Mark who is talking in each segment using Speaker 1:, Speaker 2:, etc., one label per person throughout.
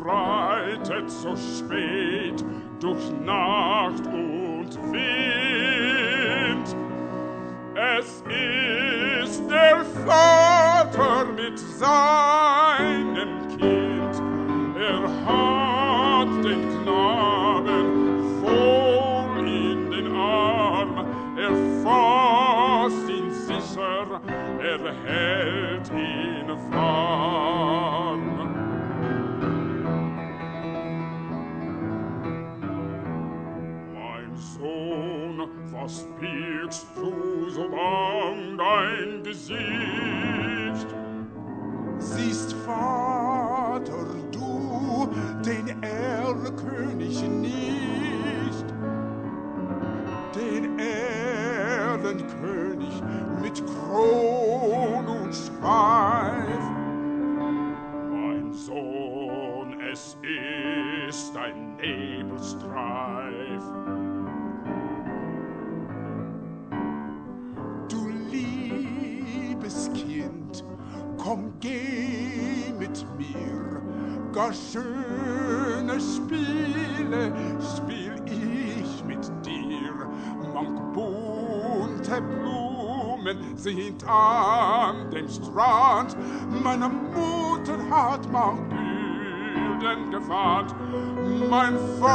Speaker 1: reitet so spät durch Nacht und Wind. Es ist der Vater mit seinem Kind. Er hat den Knaben voll in den Arm. Er fasst ihn sicher, er hält ihn warm. Mein Sohn, was birgst du so bang dein Gesicht?
Speaker 2: Siehst, Vater, du den Erlkönig nicht, den Erlenkönig mit Kron und Schweif.
Speaker 1: Mein Sohn, es ist ein Nebelstreif.
Speaker 2: Du liebes Kind, komm, geh mit mir, gar schöne Spiele spiel ich mit dir. Manch bunte Blumen sind an dem Strand, meine Mutter hat manch Bilden gewandt. Mein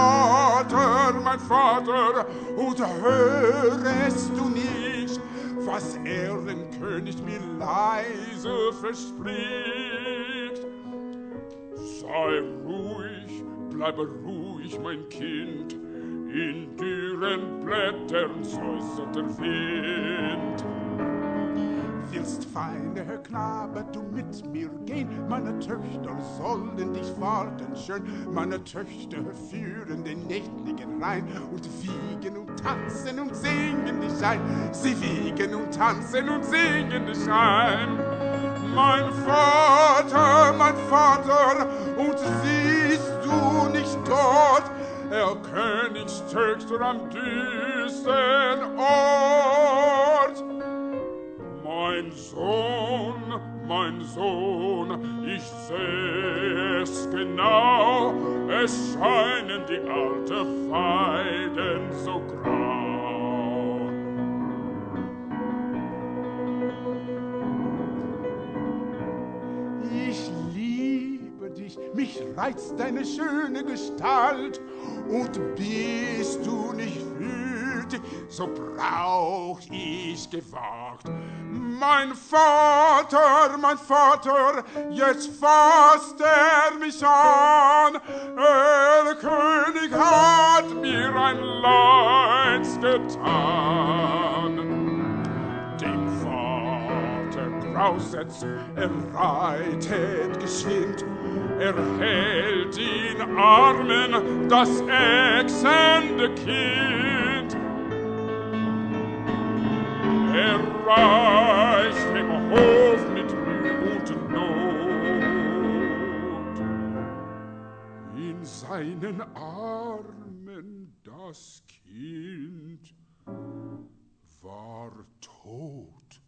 Speaker 2: Vater, und hörest du nicht, was Erlenkönig mir leise verspricht? Sei ruhig, bleibe ruhig, mein Kind, in dürren Blättern säuselt der Wind. Willst, feiner Knabe, du mit mir gehen? Meine Töchter sollen dich warten schön. Meine Töchter führen den nächtlichen Rhein und wiegen und tanzen und singen dich ein. Sie wiegen und tanzen und singen dich ein. Mein Vater, und siehst du nicht dort, Erlkönigs Töchter am düstern Ort? Mein Sohn, ich seh es genau, es scheinen die alte Weiden so grau. Ich liebe dich, mich reizt deine schöne Gestalt, und bist du nicht wütig, so brauch ich gewagt. Mein Vater, jetzt fasst mich an. Erlkönig hat mir ein Leid getan. Dem Vater grauset's, reitet geschwind. Hält in Armen das ächzende Kind. Reicht dem Hof mit Mühe und Not. In seinen Armen das Kind war tot.